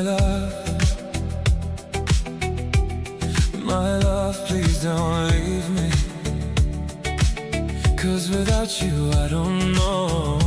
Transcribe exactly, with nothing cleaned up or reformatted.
My love, my love, please don't leave me. 'Cause without you I don't know